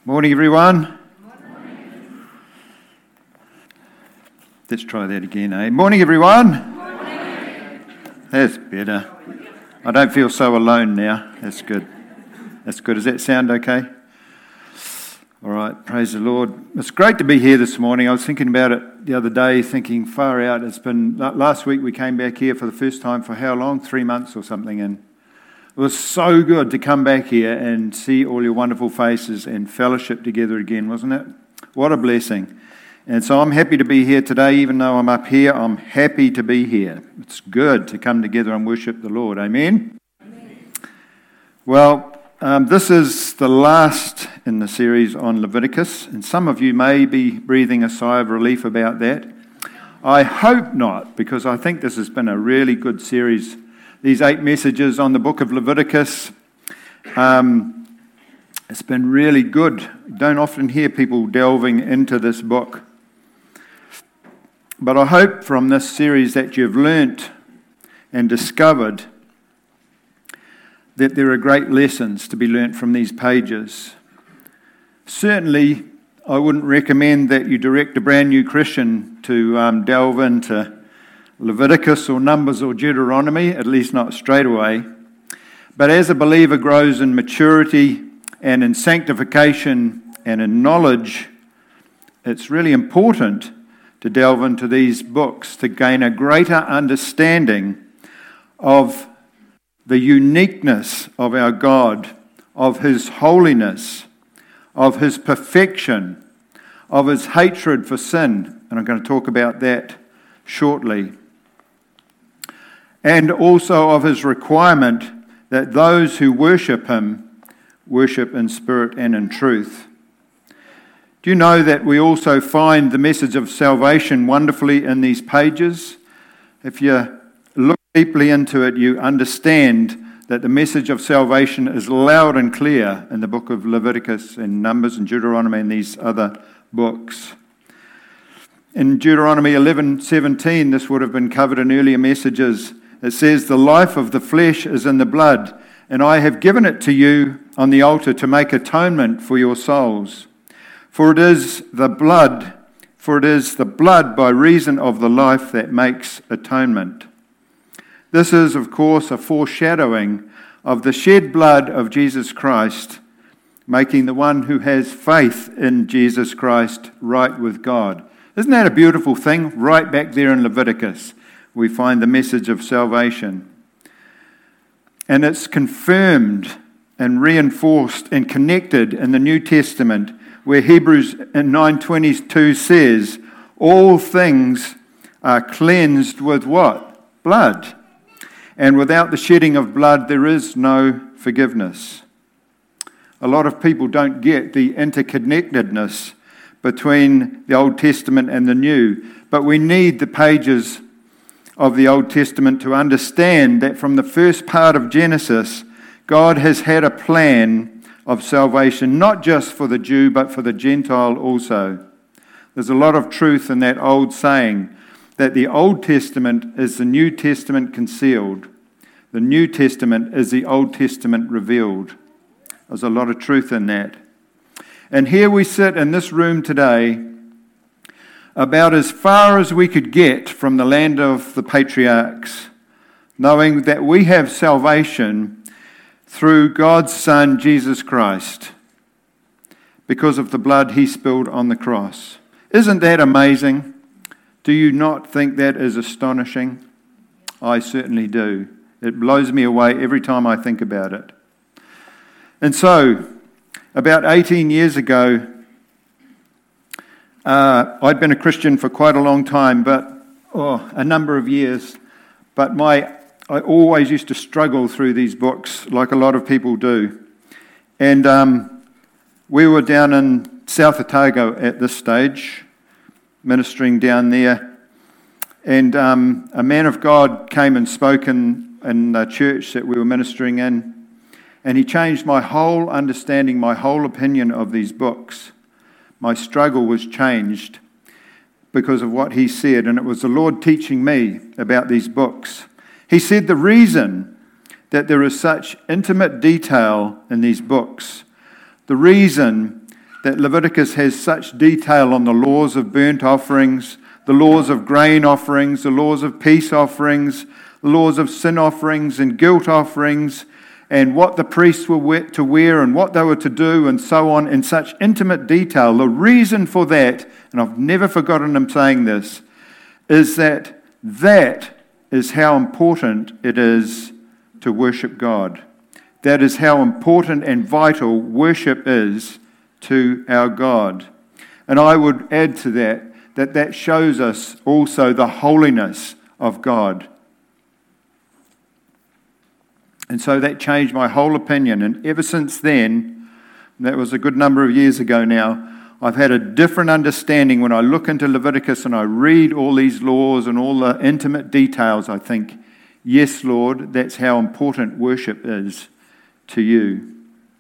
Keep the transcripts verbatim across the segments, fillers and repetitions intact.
Morning, everyone. Morning. Let's try that again, eh? Morning, everyone. Morning. That's better. I don't feel so alone now. That's good. That's good. Does that sound okay? All right. Praise the Lord. It's great to be here this morning. I was thinking about it the other day, thinking far out. It's been last week we came back here for the first time for how long? Three months or something, and it was so good to come back here and see all your wonderful faces and fellowship together again, wasn't it? What a blessing. And so I'm happy to be here today. Even though I'm up here, I'm happy to be here. It's good to come together and worship the Lord. Amen? Amen. Well, um, this is the last in the series on Leviticus, and some of you may be breathing a sigh of relief about that. I hope not, because I think this has been a really good series. These eight messages on the book of Leviticus, um, it's been really good. You don't often hear people delving into this book. But I hope from this series that you've learnt and discovered that there are great lessons to be learnt from these pages. Certainly, I wouldn't recommend that you direct a brand new Christian to um, delve into Leviticus or Numbers or Deuteronomy, at least not straight away. But as a believer grows in maturity and in sanctification and in knowledge, it's really important to delve into these books to gain a greater understanding of the uniqueness of our God, of His holiness, of His perfection, of His hatred for sin. And I'm going to talk about that shortly. And also of His requirement that those who worship Him worship in spirit and in truth. Do you know that we also find the message of salvation wonderfully in these pages? If you look deeply into it, you understand that the message of salvation is loud and clear in the book of Leviticus and Numbers and Deuteronomy and these other books. In Deuteronomy eleven seventeen, this would have been covered in earlier messages. It says, "The life of the flesh is in the blood, and I have given it to you on the altar to make atonement for your souls. For it is the blood, for it is the blood by reason of the life that makes atonement." This is, of course, a foreshadowing of the shed blood of Jesus Christ, making the one who has faith in Jesus Christ right with God. Isn't that a beautiful thing? Right back there in Leviticus, we find the message of salvation. And it's confirmed and reinforced and connected in the New Testament, where Hebrews nine twenty-two says, "All things are cleansed with" what? Blood. "And without the shedding of blood, there is no forgiveness." A lot of people don't get the interconnectedness between the Old Testament and the New, but we need the pages of the Old Testament to understand that from the first part of Genesis, God has had a plan of salvation, not just for the Jew, but for the Gentile also. There's a lot of truth in that old saying that the Old Testament is the New Testament concealed. The New Testament is the Old Testament revealed. There's a lot of truth in that. And here we sit in this room today, about as far as we could get from the land of the patriarchs, knowing that we have salvation through God's Son, Jesus Christ, because of the blood He spilled on the cross. Isn't that amazing? Do you not think that is astonishing? I certainly do. It blows me away every time I think about it. And so, about eighteen years ago, uh, I'd been a Christian for quite a long time, but oh, a number of years. But my I always used to struggle through these books, like a lot of people do. And um, we were down in South Otago at this stage, ministering down there. And um, a man of God came and spoke in, in the church that we were ministering in. And he changed my whole understanding, my whole opinion of these books. My struggle was changed because of what he said. And it was the Lord teaching me about these books. He said the reason that there is such intimate detail in these books, the reason that Leviticus has such detail on the laws of burnt offerings, the laws of grain offerings, the laws of peace offerings, the laws of sin offerings and guilt offerings, and what the priests were to wear and what they were to do and so on in such intimate detail. The reason for that, and I've never forgotten him saying this, is that that is how important it is to worship God. That is how important and vital worship is to our God. And I would add to that, that that shows us also the holiness of God. And so that changed my whole opinion. And ever since then, that was a good number of years ago now, I've had a different understanding when I look into Leviticus and I read all these laws and all the intimate details. I think, yes, Lord, that's how important worship is to you.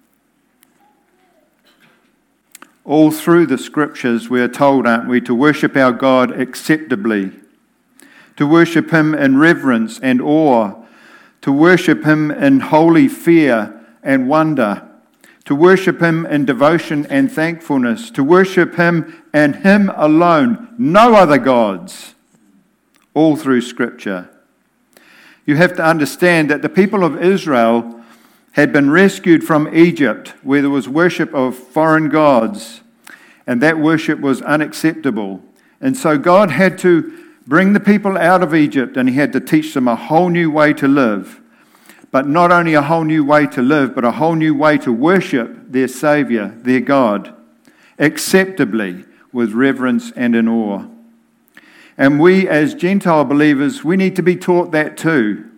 All through the scriptures we are told, aren't we, to worship our God acceptably, to worship him in reverence and awe, to worship him in holy fear and wonder, to worship him in devotion and thankfulness, to worship him and him alone, no other gods, all through Scripture. You have to understand that the people of Israel had been rescued from Egypt, where there was worship of foreign gods, and that worship was unacceptable. And so God had to bring the people out of Egypt, and he had to teach them a whole new way to live. But not only a whole new way to live, but a whole new way to worship their Saviour, their God, acceptably, with reverence and in awe. And we as Gentile believers, we need to be taught that too.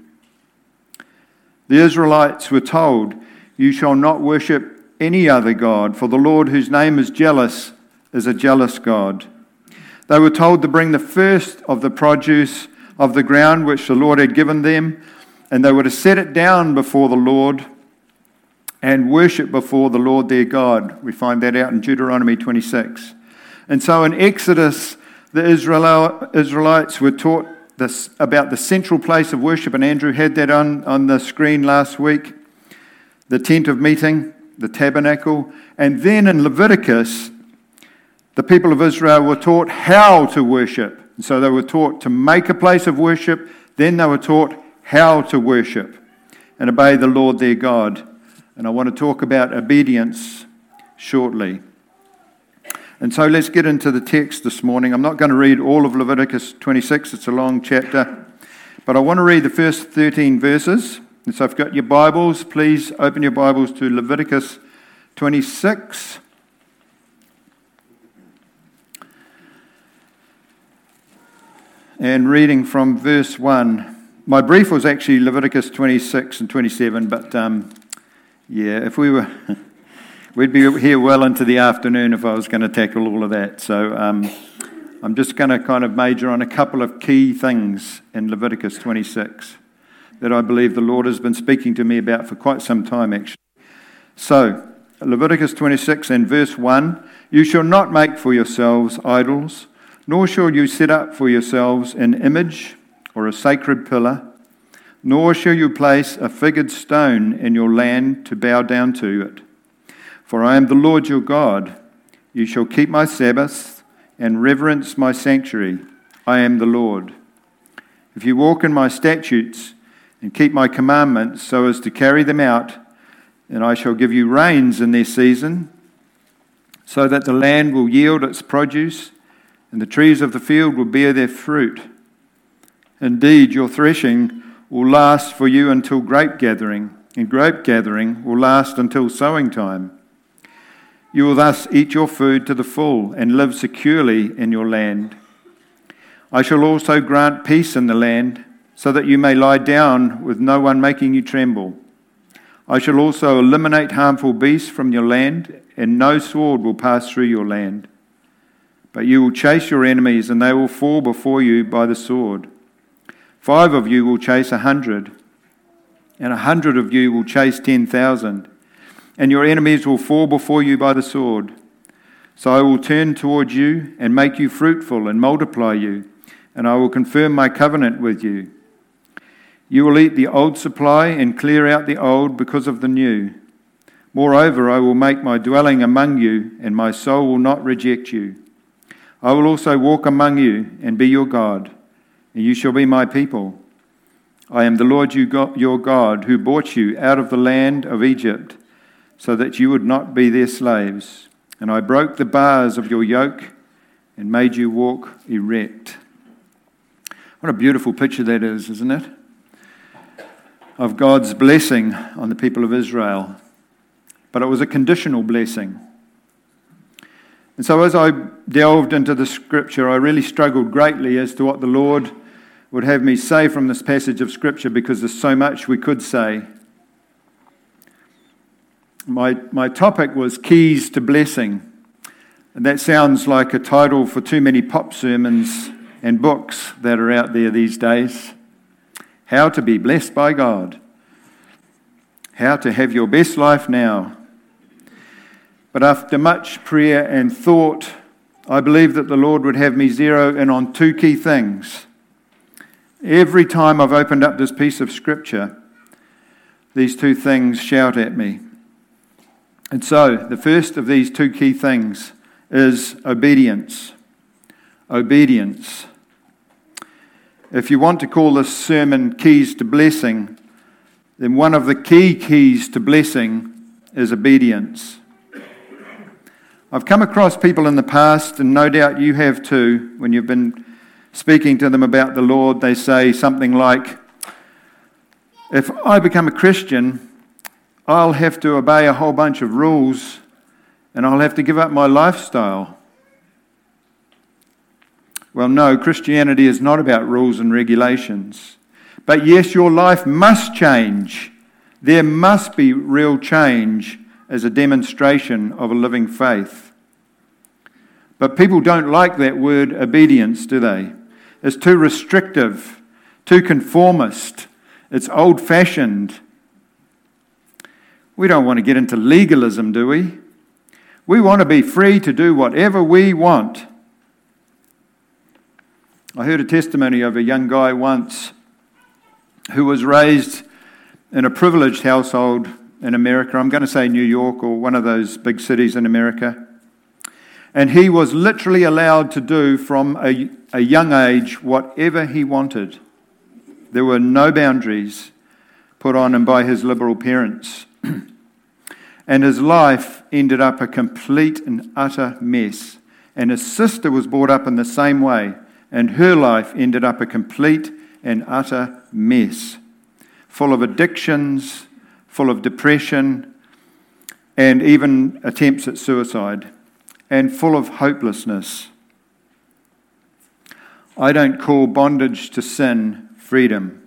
The Israelites were told, "You shall not worship any other God, for the Lord whose name is jealous is a jealous God." They were told to bring the first of the produce of the ground which the Lord had given them, and they were to set it down before the Lord and worship before the Lord their God. We find that out in Deuteronomy twenty-six. And so in Exodus, the Israelites were taught this about the central place of worship, and Andrew had that on, on the screen last week, the tent of meeting, the tabernacle. And then in Leviticus, the people of Israel were taught how to worship. And so they were taught to make a place of worship, then they were taught how to worship and obey the Lord their God. And I want to talk about obedience shortly. And so let's get into the text this morning. I'm not going to read all of Leviticus twenty-six, it's a long chapter, but I want to read the first thirteen verses. And so if you've got your Bibles, please open your Bibles to Leviticus twenty-six. And reading from verse one. My brief was actually Leviticus twenty-six and twenty-seven, but um, yeah, if we were, we'd be here well into the afternoon if I was going to tackle all of that. So um, I'm just going to kind of major on a couple of key things in Leviticus twenty-six that I believe the Lord has been speaking to me about for quite some time, actually. So, Leviticus twenty-six and verse one, "You shall not make for yourselves idols, nor shall you set up for yourselves an image or a sacred pillar, nor shall you place a figured stone in your land to bow down to it. For I am the Lord your God. You shall keep my Sabbaths and reverence my sanctuary. I am the Lord. If you walk in my statutes and keep my commandments so as to carry them out, then I shall give you rains in their season, so that the land will yield its produce, and the trees of the field will bear their fruit. Indeed, your threshing will last for you until grape gathering, and grape gathering will last until sowing time. You will thus eat your food to the full and live securely in your land. I shall also grant peace in the land, so that you may lie down with no one making you tremble. I shall also eliminate harmful beasts from your land, and no sword will pass through your land. But you will chase your enemies, and they will fall before you by the sword. Five of you will chase a hundred, and a hundred of you will chase ten thousand, and your enemies will fall before you by the sword. So I will turn toward you and make you fruitful and multiply you, and I will confirm my covenant with you. You will eat the old supply and clear out the old because of the new. Moreover, I will make my dwelling among you, and my soul will not reject you. I will also walk among you and be your God, and you shall be my people. I am the Lord your God, who brought you out of the land of Egypt, so that you would not be their slaves. And I broke the bars of your yoke and made you walk erect. What a beautiful picture that is, isn't it? Of God's blessing on the people of Israel. But it was a conditional blessing. And so as I delved into the scripture, I really struggled greatly as to what the Lord would have me say from this passage of scripture, because there's so much we could say. My, my topic was Keys to Blessing. And that sounds like a title for too many pop sermons and books that are out there these days. How to be blessed by God. How to have your best life now. But after much prayer and thought, I believe that the Lord would have me zero in on two key things. Every time I've opened up this piece of scripture, these two things shout at me. And so, the first of these two key things is obedience. Obedience. If you want to call this sermon Keys to Blessing, then one of the key keys to blessing is obedience. I've come across people in the past, and no doubt you have too, when you've been speaking to them about the Lord, they say something like, if I become a Christian, I'll have to obey a whole bunch of rules, and I'll have to give up my lifestyle. Well, no, Christianity is not about rules and regulations. But yes, your life must change. There must be real change as a demonstration of a living faith. But people don't like that word obedience, do they? It's too restrictive, too conformist, it's old-fashioned. We don't want to get into legalism, do we? We want to be free to do whatever we want. I heard a testimony of a young guy once who was raised in a privileged household in America. I'm going to say New York or one of those big cities in America. And he was literally allowed to do from a, a young age whatever he wanted. There were no boundaries put on him by his liberal parents. And his life ended up a complete and utter mess. And his sister was brought up in the same way. And her life ended up a complete and utter mess. Full of addictions, full of depression, and even attempts at suicide, and full of hopelessness. I don't call bondage to sin freedom.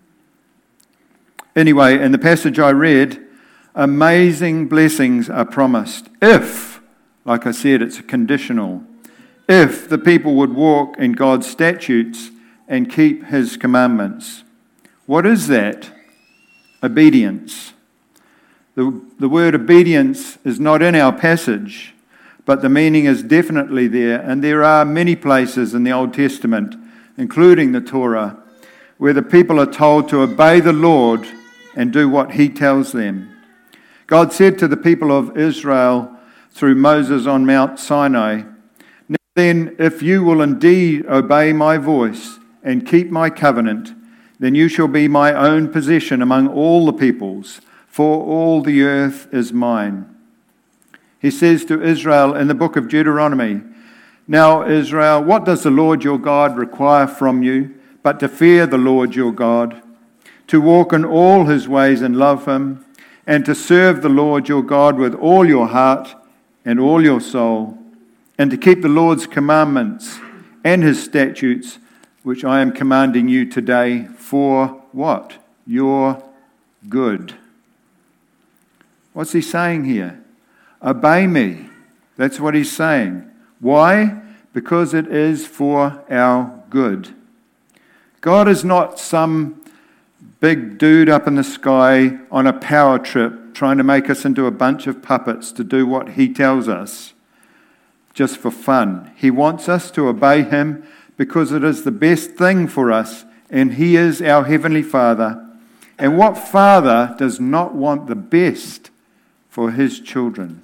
Anyway, in the passage I read, amazing blessings are promised if, like I said, it's conditional, if the people would walk in God's statutes and keep his commandments. What is that? Obedience. The, the word obedience is not in our passage, but the meaning is definitely there. And there are many places in the Old Testament, including the Torah, where the people are told to obey the Lord and do what he tells them. God said to the people of Israel through Moses on Mount Sinai, "Now then, if you will indeed obey my voice and keep my covenant, then you shall be my own possession among all the peoples, for all the earth is mine." He says to Israel in the book of Deuteronomy, "Now, Israel, what does the Lord your God require from you, but to fear the Lord your God, to walk in all his ways and love him, and to serve the Lord your God with all your heart and all your soul, and to keep the Lord's commandments and his statutes, which I am commanding you today for" what? Your good. What's he saying here? Obey me. That's what he's saying. Why? Because it is for our good. God is not some big dude up in the sky on a power trip trying to make us into a bunch of puppets to do what he tells us just for fun. He wants us to obey him because it is the best thing for us, and he is our Heavenly Father. And what father does not want the best for his children.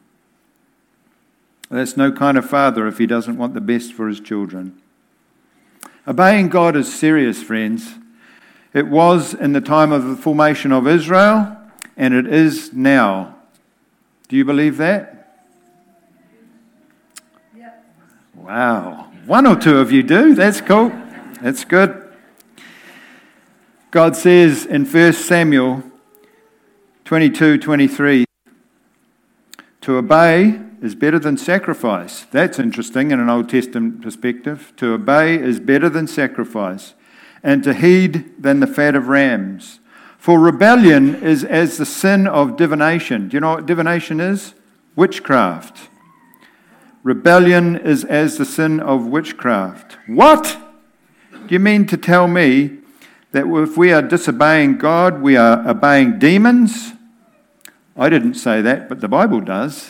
That's no kind of father if he doesn't want the best for his children. Obeying God is serious, friends. It was in the time of the formation of Israel, and it is now. Do you believe that? Yeah. Wow. One or two of you do. That's cool. That's good. God says in First Samuel twenty-two twenty-three, to obey is better than sacrifice. That's interesting in an Old Testament perspective. To obey is better than sacrifice, and to heed than the fat of rams. For rebellion is as the sin of divination. Do you know what divination is? Witchcraft. Rebellion is as the sin of witchcraft. What? Do you mean to tell me that if we are disobeying God, we are obeying demons? I didn't say that, but the Bible does.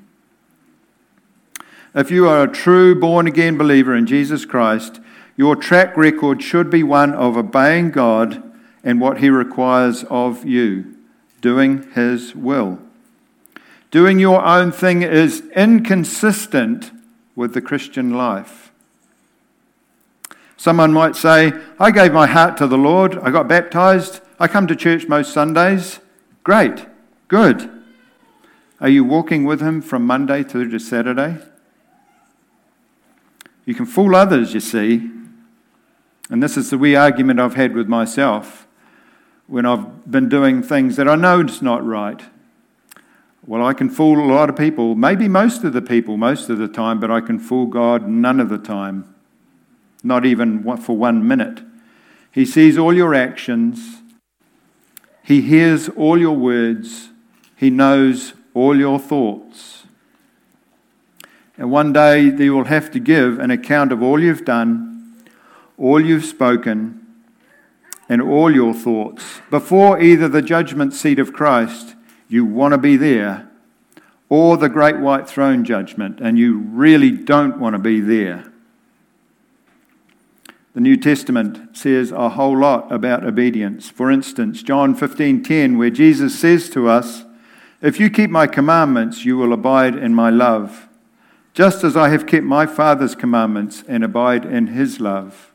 If you are a true born-again believer in Jesus Christ, your track record should be one of obeying God and what he requires of you, doing his will. Doing your own thing is inconsistent with the Christian life. Someone might say, I gave my heart to the Lord, I got baptized, I come to church most Sundays. Great, good. Are you walking with him from Monday through to Saturday? You can fool others, you see. And this is the wee argument I've had with myself when I've been doing things that I know it's not right. Well, I can fool a lot of people, maybe most of the people most of the time, but I can fool God none of the time. Not even for one minute. He sees all your actions. He hears all your words. He knows all your thoughts. And one day you will have to give an account of all you've done, all you've spoken, and all your thoughts. Before either the judgment seat of Christ, you want to be there, or the great white throne judgment, and you really don't want to be there. The New Testament says a whole lot about obedience. For instance, John fifteen ten, where Jesus says to us, if you keep my commandments, you will abide in my love, just as I have kept my Father's commandments and abide in his love.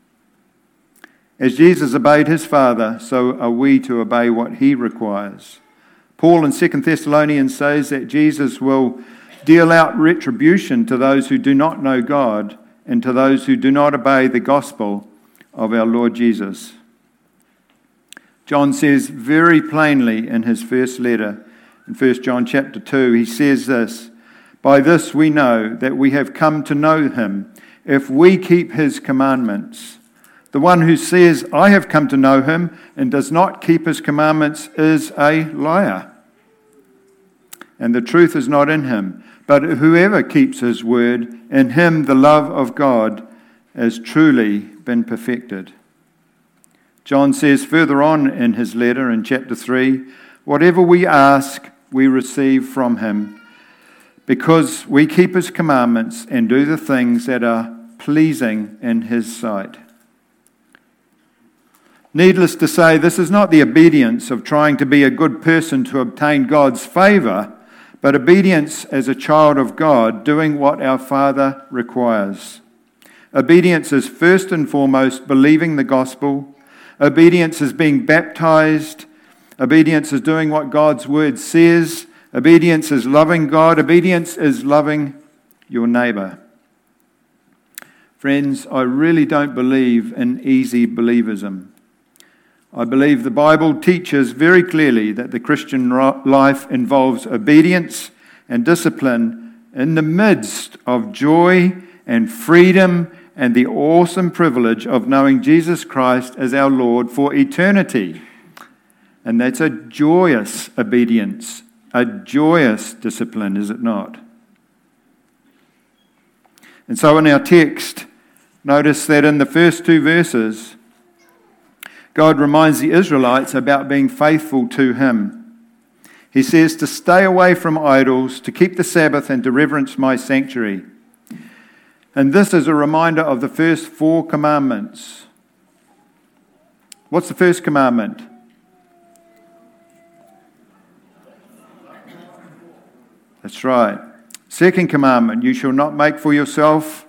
As Jesus obeyed his Father, so are we to obey what he requires. Paul in Second Thessalonians says that Jesus will deal out retribution to those who do not know God and to those who do not obey the gospel of our Lord Jesus. John says very plainly in his first letter, in First John chapter two, he says this, by this we know that we have come to know him, if we keep his commandments. The one who says, I have come to know him, and does not keep his commandments is a liar. And the truth is not in him. But whoever keeps his word, in him the love of God has truly been perfected. John says further on in his letter in chapter three, whatever we ask, we receive from him, because we keep his commandments and do the things that are pleasing in his sight. Needless to say, this is not the obedience of trying to be a good person to obtain God's favour, but obedience as a child of God, doing what our Father requires. Obedience is first and foremost believing the gospel. Obedience is being baptized. Obedience is doing what God's word says. Obedience is loving God. Obedience is loving your neighbour. Friends, I really don't believe in easy believism. I believe the Bible teaches very clearly that the Christian life involves obedience and discipline in the midst of joy and freedom and the awesome privilege of knowing Jesus Christ as our Lord for eternity. And that's a joyous obedience, a joyous discipline, is it not? And so in our text, notice that in the first two verses, God reminds the Israelites about being faithful to him. He says to stay away from idols, to keep the Sabbath, and to reverence my sanctuary. And this is a reminder of the first four commandments. What's the first commandment? That's right. Second commandment, you shall not make for yourself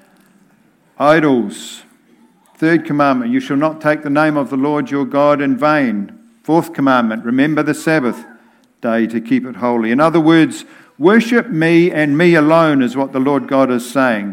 idols. Third commandment, you shall not take the name of the Lord your God in vain. Fourth commandment, remember the Sabbath day to keep it holy. In other words, worship me and me alone is what the Lord God is saying.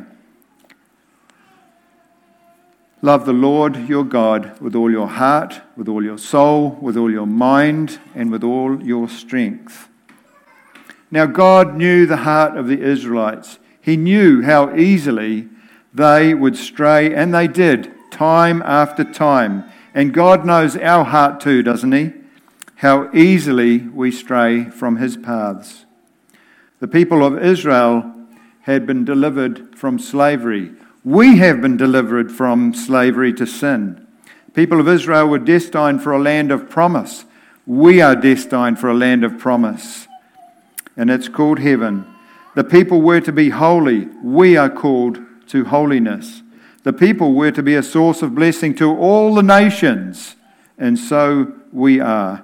Love the Lord your God with all your heart, with all your soul, with all your mind, and with all your strength. Now God knew the heart of the Israelites. He knew how easily they would stray, and they did, time after time. And God knows our heart too, doesn't He? How easily we stray from His paths. The people of Israel had been delivered from slavery. We have been delivered from slavery to sin. People of Israel were destined for a land of promise. We are destined for a land of promise, and it's called heaven. The people were to be holy. We are called to holiness. The people were to be a source of blessing to all the nations, and so we are,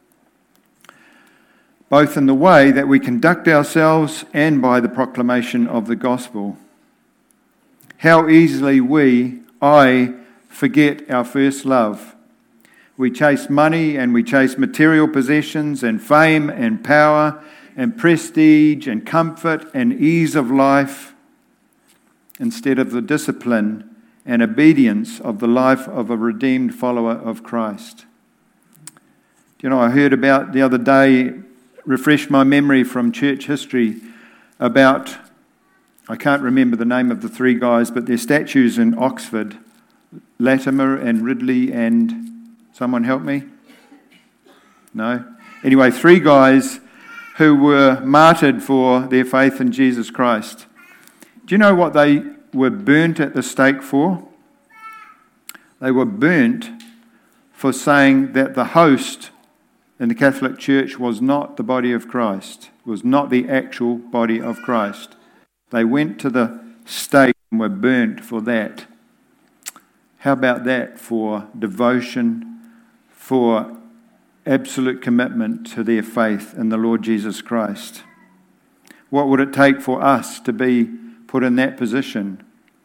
both in the way that we conduct ourselves and by the proclamation of the gospel. How easily we, I, forget our first love. We chase money and we chase material possessions and fame and power and prestige and comfort and ease of life instead of the discipline and obedience of the life of a redeemed follower of Christ. You know, I heard about the other day, refreshed my memory from church history, about, I can't remember the name of the three guys, but their statues in Oxford, Latimer and Ridley and, someone help me? No? Anyway, three guys who were martyred for their faith in Jesus Christ. Do you know what they were burnt at the stake for? They were burnt for saying that the host in the Catholic Church was not the body of Christ, was not the actual body of Christ. They went to the stake and were burnt for that. How about that for devotion, for absolute commitment to their faith in the Lord Jesus Christ? What would it take for us to be put in that position?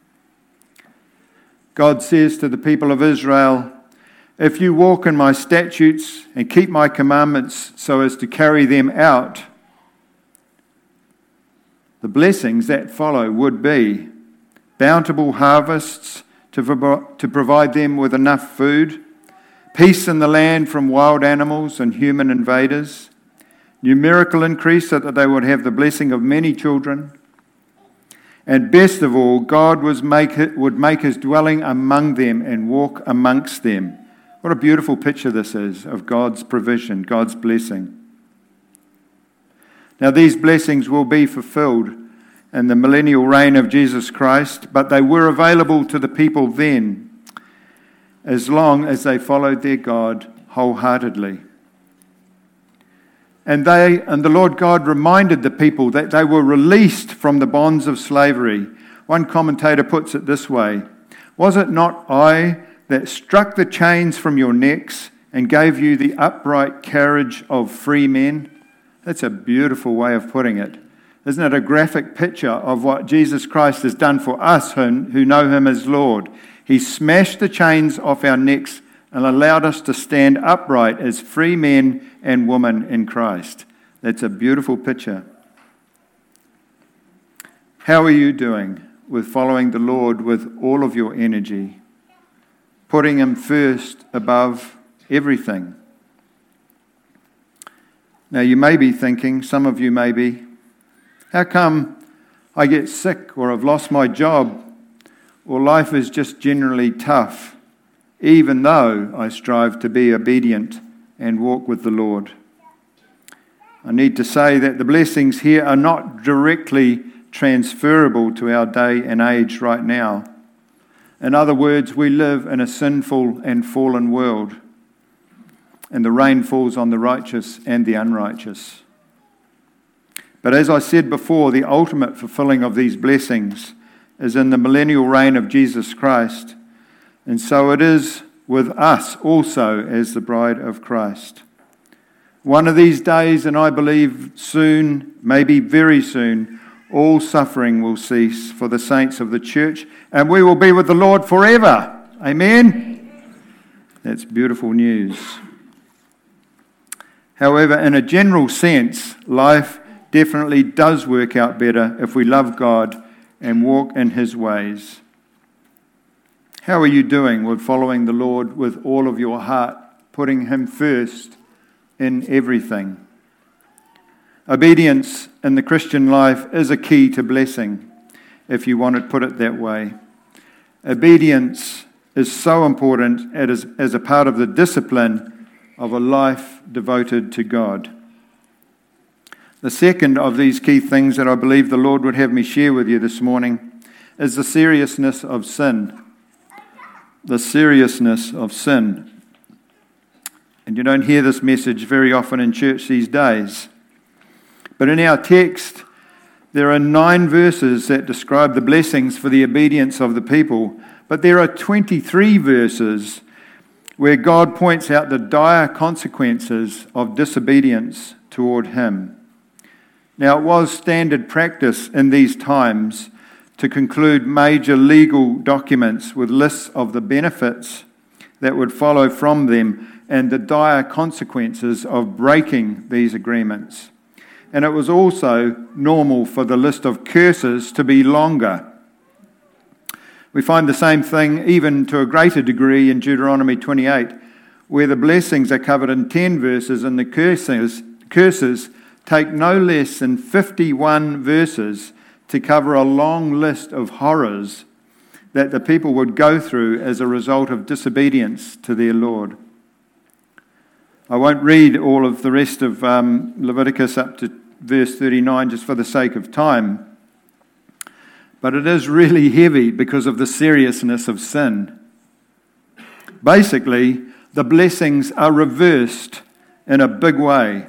God says to the people of Israel, if you walk in my statutes and keep my commandments so as to carry them out, the blessings that follow would be bountiful harvests to, to provide them with enough food, peace in the land from wild animals and human invaders, numerical increase so that they would have the blessing of many children, and best of all, God was make it, would make his dwelling among them and walk amongst them. What a beautiful picture this is of God's provision, God's blessing. Now these blessings will be fulfilled in the millennial reign of Jesus Christ, but they were available to the people then, as long as they followed their God wholeheartedly. And they and the Lord God reminded the people that they were released from the bonds of slavery. One commentator puts it this way: was it not I that struck the chains from your necks and gave you the upright carriage of free men? That's a beautiful way of putting it. Isn't it a graphic picture of what Jesus Christ has done for us who know him as Lord? He smashed the chains off our necks and allowed us to stand upright as free men and women in Christ. That's a beautiful picture. How are you doing with following the Lord with all of your energy, putting him first above everything? Now you may be thinking, some of you may be, how come I get sick or I've lost my job or life is just generally tough, even though I strive to be obedient and walk with the Lord? I need to say that the blessings here are not directly transferable to our day and age right now. In other words, we live in a sinful and fallen world, and the rain falls on the righteous and the unrighteous. But as I said before, the ultimate fulfilling of these blessings is in the millennial reign of Jesus Christ, and so it is with us also as the bride of Christ. One of these days, and I believe soon, maybe very soon, all suffering will cease for the saints of the church, and we will be with the Lord forever. Amen? That's beautiful news. However, in a general sense, life definitely does work out better if we love God and walk in His ways. How are you doing with following the Lord with all of your heart, putting Him first in everything? Obedience in the Christian life is a key to blessing, if you want to put it that way. Obedience is so important as, as a part of the discipline of a life devoted to God. The second of these key things that I believe the Lord would have me share with you this morning is the seriousness of sin. The seriousness of sin. And you don't hear this message very often in church these days. But in our text, there are nine verses that describe the blessings for the obedience of the people. But there are twenty-three verses where God points out the dire consequences of disobedience toward Him. Now, it was standard practice in these times to conclude major legal documents with lists of the benefits that would follow from them and the dire consequences of breaking these agreements. And it was also normal for the list of curses to be longer. We find the same thing even to a greater degree in Deuteronomy twenty-eight, where the blessings are covered in ten verses and the curses, curses take no less than fifty-one verses to cover a long list of horrors that the people would go through as a result of disobedience to their Lord. I won't read all of the rest of um, Leviticus up to verse thirty-nine just for the sake of time, but it is really heavy because of the seriousness of sin. Basically, the blessings are reversed in a big way.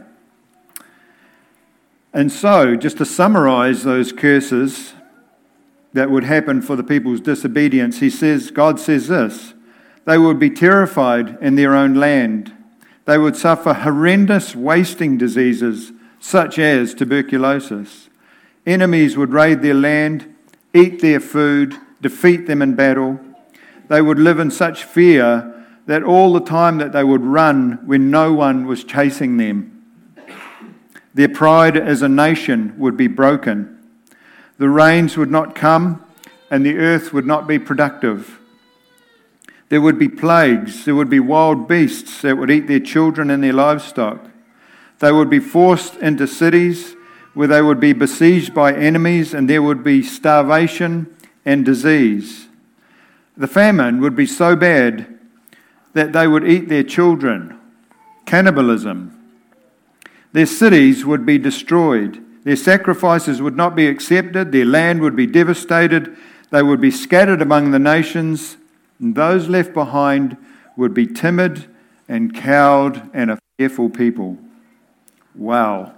And so, just to summarize those curses that would happen for the people's disobedience, he says, God says this: they would be terrified in their own land. They would suffer horrendous wasting diseases such as tuberculosis. Enemies would raid their land, eat their food, defeat them in battle. They would live in such fear that all the time that they would run when no one was chasing them. Their pride as a nation would be broken. The rains would not come, and the earth would not be productive. There would be plagues. There would be wild beasts that would eat their children and their livestock. They would be forced into cities where they would be besieged by enemies, and there would be starvation and disease. The famine would be so bad that they would eat their children. Cannibalism. Their cities would be destroyed. Their sacrifices would not be accepted. Their land would be devastated. They would be scattered among the nations. And those left behind would be timid and cowed and a fearful people. Wow.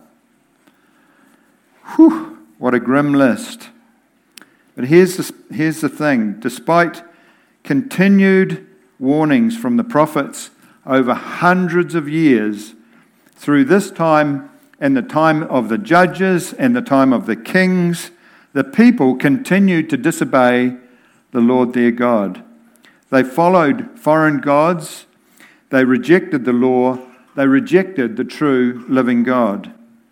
Whew, what a grim list. But here's the, here's the thing. Despite continued warnings from the prophets over hundreds of years, through this time and the time of the judges and the time of the kings, the people continued to disobey the Lord their God. They followed foreign gods. They rejected the law. They rejected the true living God.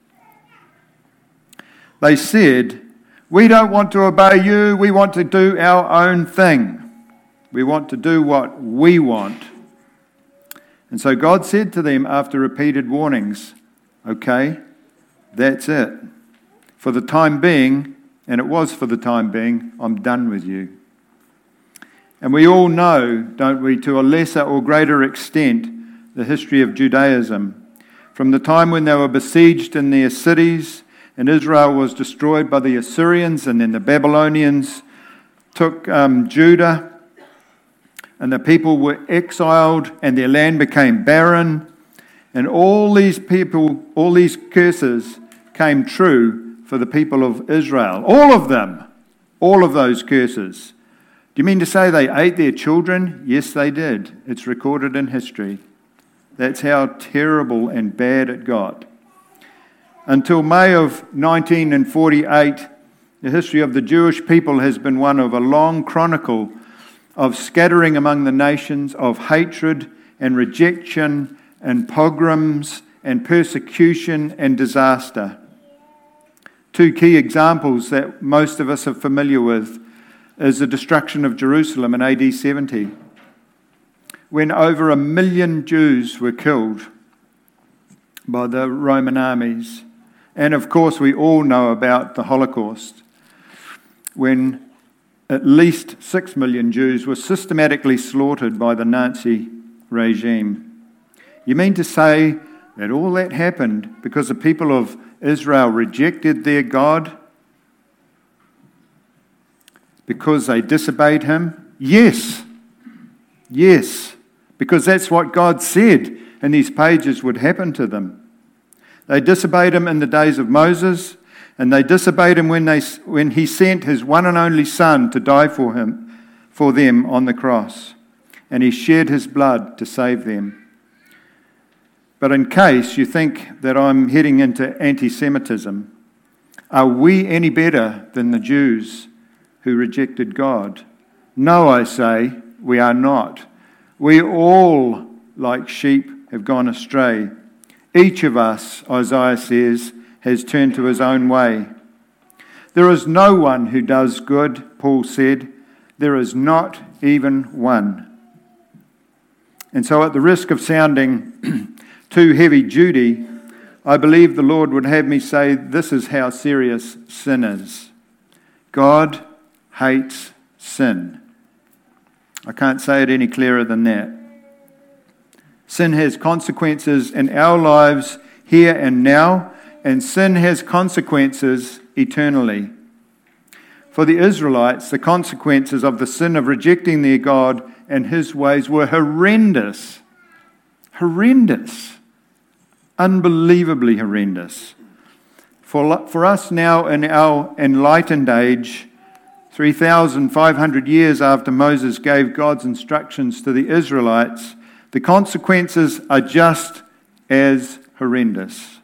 They said, "We don't want to obey you. We want to do our own thing. We want to do what we want." And so God said to them after repeated warnings, "Okay, that's it. For the time being," and it was for the time being, "I'm done with you." And we all know, don't we, to a lesser or greater extent, the history of Judaism. From the time when they were besieged in their cities, and Israel was destroyed by the Assyrians, and then the Babylonians took um, Judah, and the people were exiled, and their land became barren, and all these people, all these curses came true for the people of Israel. All of them, all of those curses. Do you mean to say they ate their children? Yes, they did. It's recorded in history. That's how terrible and bad it got. Until May of nineteen forty-eight, the history of the Jewish people has been one of a long chronicle of scattering among the nations, of hatred and rejection and pogroms and persecution and disaster. Two key examples that most of us are familiar with is the destruction of Jerusalem in A D seventy, when over a million Jews were killed by the Roman armies. And of course, we all know about the Holocaust, when at least six million Jews were systematically slaughtered by the Nazi regime. You mean to say that all that happened because the people of Israel rejected their God? Because they disobeyed him? Yes. Yes. Because that's what God said in these pages would happen to them. They disobeyed him in the days of Moses, and they disobeyed him when, they, when he sent his one and only Son to die for him, for them on the cross. And he shed his blood to save them. But in case you think that I'm heading into anti-Semitism, are we any better than the Jews who rejected God? No, I say, we are not. We all, like sheep, have gone astray. Each of us, Isaiah says, has turned to his own way. There is no one who does good, Paul said. There is not even one. And so at the risk of sounding too heavy-duty, I believe the Lord would have me say this is how serious sin is. God hates sin. I can't say it any clearer than that. Sin has consequences in our lives here and now, and sin has consequences eternally. For the Israelites, the consequences of the sin of rejecting their God and his ways were horrendous. Horrendous. Unbelievably horrendous. For, for us now in our enlightened age, three thousand five hundred years after Moses gave God's instructions to the Israelites, the consequences are just as horrendous.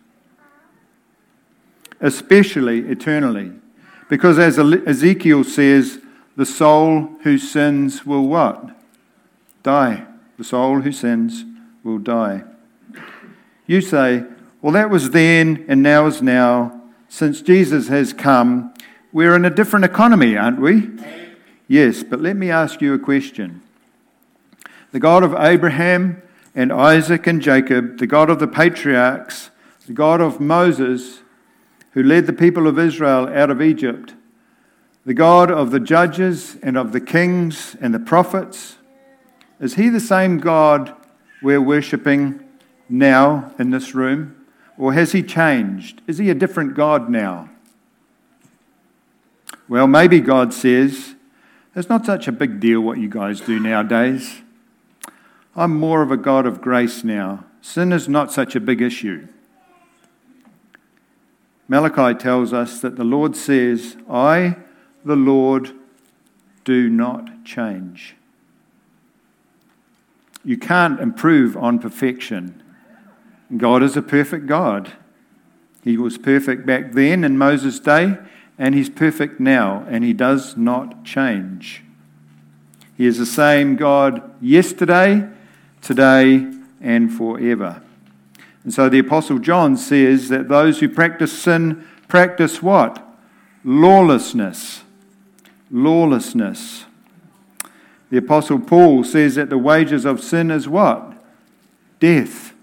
Especially eternally. Because as Ezekiel says, the soul who sins will what? Die. The soul who sins will die. You say, well, that was then and now is now. Since Jesus has come, we're in a different economy, aren't we? Yes, but let me ask you a question. The God of Abraham and Isaac and Jacob, the God of the patriarchs, the God of Moses, who led the people of Israel out of Egypt, the God of the judges and of the kings and the prophets, is he the same God we're worshipping now in this room? Or has he changed? Is he a different God now? Well, maybe God says, it's not such a big deal what you guys do nowadays. I'm more of a God of grace now. Sin is not such a big issue. Malachi tells us that the Lord says, I, the Lord, do not change. You can't improve on perfection. God is a perfect God. He was perfect back then in Moses' day, and he's perfect now, and he does not change. He is the same God yesterday, today, and forever. And so the Apostle John says that those who practice sin practice what? Lawlessness. Lawlessness. The Apostle Paul says that the wages of sin is what? Death.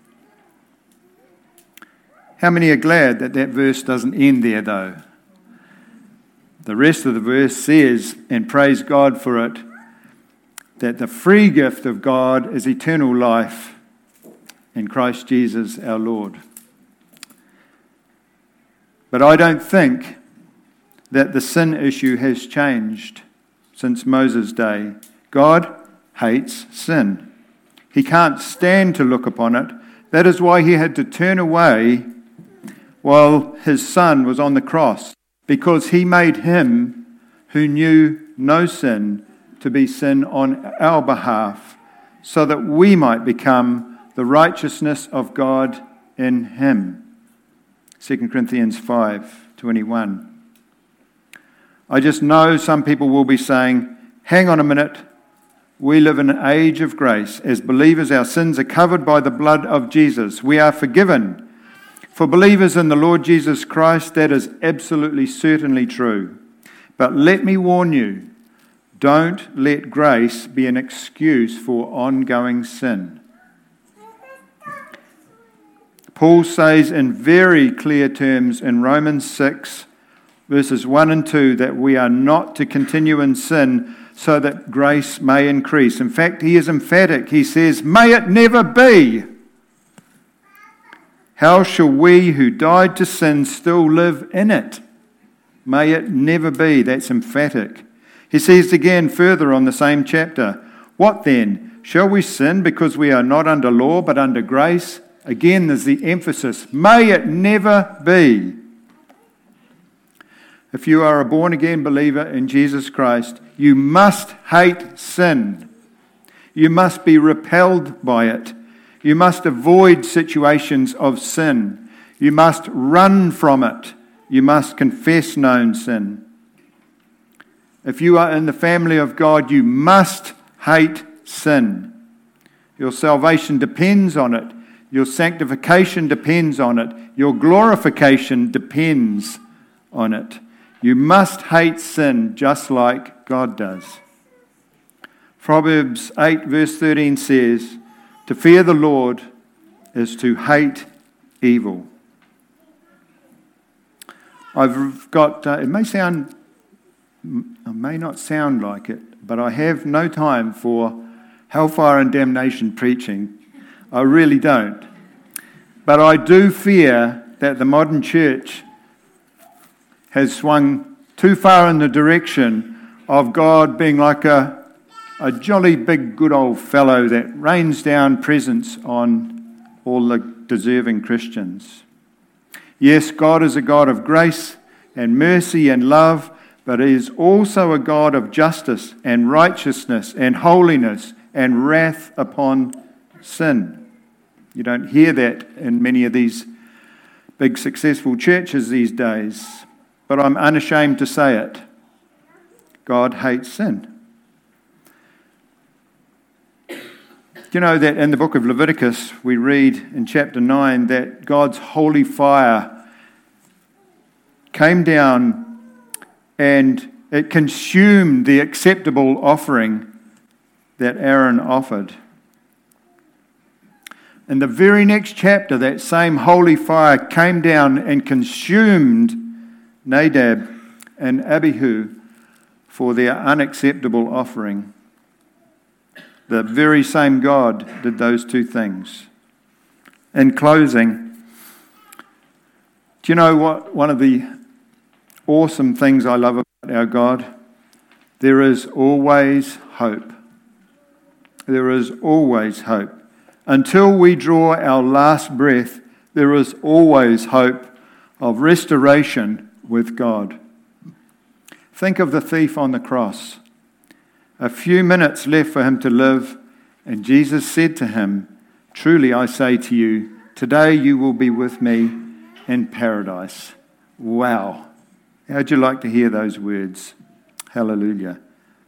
How many are glad that that verse doesn't end there, though? The rest of the verse says, and praise God for it, that the free gift of God is eternal life in Christ Jesus our Lord. But I don't think that the sin issue has changed since Moses' day. God hates sin. He can't stand to look upon it. That is why he had to turn away while his son was on the cross, because he made him who knew no sin to be sin on our behalf, so that we might become the righteousness of God in him. Second Corinthians five twenty-one. I just know some people will be saying, hang on a minute, we live in an age of grace. As believers, our sins are covered by the blood of Jesus. We are forgiven. For believers in the Lord Jesus Christ, that is absolutely certainly true. But let me warn you, don't let grace be an excuse for ongoing sin. Paul says in very clear terms in Romans six, verses one and two, that we are not to continue in sin so that grace may increase. In fact, he is emphatic. He says, may it never be. How shall we who died to sin still live in it? May it never be. That's emphatic. He says again further on the same chapter, what then? Shall we sin because we are not under law but under grace? Again, there's the emphasis. May it never be. If you are a born-again believer in Jesus Christ, you must hate sin. You must be repelled by it. You must avoid situations of sin. You must run from it. You must confess known sin. If you are in the family of God, you must hate sin. Your salvation depends on it. Your sanctification depends on it. Your glorification depends on it. You must hate sin just like God does. Proverbs eight verse thirteen says, to fear the Lord is to hate evil. I've got, uh, it may sound, it may not sound like it, but I have no time for hellfire and damnation preaching. I really don't. But I do fear that the modern church has swung too far in the direction of God being like a, a jolly big good old fellow that rains down presents on all the deserving Christians. Yes, God is a God of grace and mercy and love, but He is also a God of justice and righteousness and holiness and wrath upon sin. You don't hear that in many of these big successful churches these days. But I'm unashamed to say it. God hates sin. Do you know that in the book of Leviticus, we read in chapter nine that God's holy fire came down and it consumed the acceptable offering that Aaron offered. In the very next chapter, that same holy fire came down and consumed Nadab and Abihu for their unacceptable offering. The very same God did those two things. In closing, do you know what one of the awesome things I love about our God? There is always hope. There is always hope. Until we draw our last breath, there is always hope of restoration with God. Think of the thief on the cross. A few minutes left for him to live, and Jesus said to him, truly I say to you, today you will be with me in paradise. Wow. How'd you like to hear those words? Hallelujah.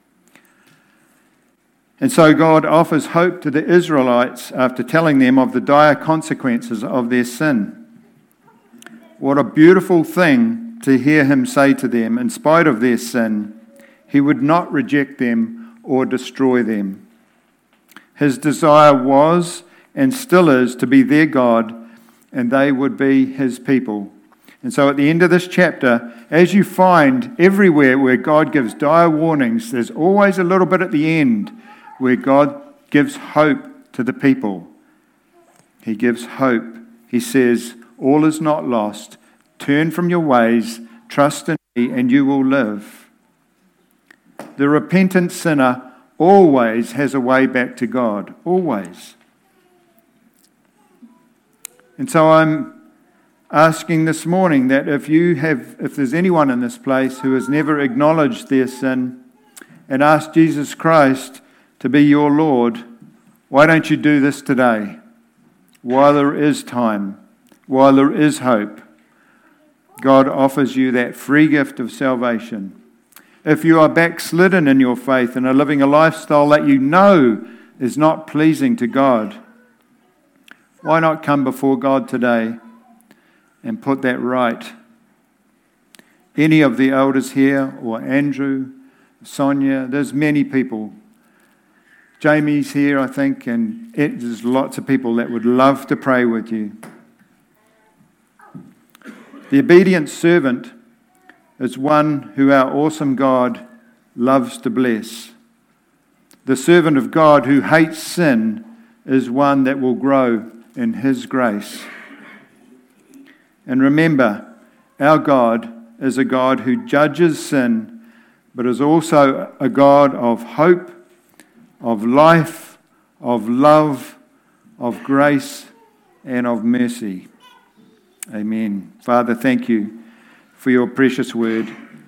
And so God offers hope to the Israelites after telling them of the dire consequences of their sin. What a beautiful thing to hear him say to them, in spite of their sin, he would not reject them or destroy them. His desire was and still is to be their God, and they would be his people. And so at the end of this chapter, as you find everywhere where God gives dire warnings, there's always a little bit at the end where God gives hope to the people. He gives hope. He says, all is not lost. Turn from your ways, trust in me, and you will live. The repentant sinner always has a way back to God. Always. And so I'm asking this morning that if you have, if there's anyone in this place who has never acknowledged their sin and asked Jesus Christ to be your Lord, why don't you do this today? while there is time, while there is hope, God offers you that free gift of salvation. If you are backslidden in your faith and are living a lifestyle that you know is not pleasing to God, why not come before God today and put that right? Any of the elders here, or Andrew, Sonia, there's many people. Jamie's here, I think, and it, there's lots of people that would love to pray with you. The obedient servant is one who our awesome God loves to bless. The servant of God who hates sin is one that will grow in His grace. And remember, our God is a God who judges sin, but is also a God of hope, of life, of love, of grace, and of mercy. Amen. Father, thank you for your precious word.